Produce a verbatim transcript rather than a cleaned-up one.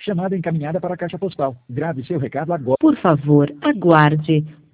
Chamada encaminhada para a caixa postal. Grave seu recado agora. Por favor, aguarde.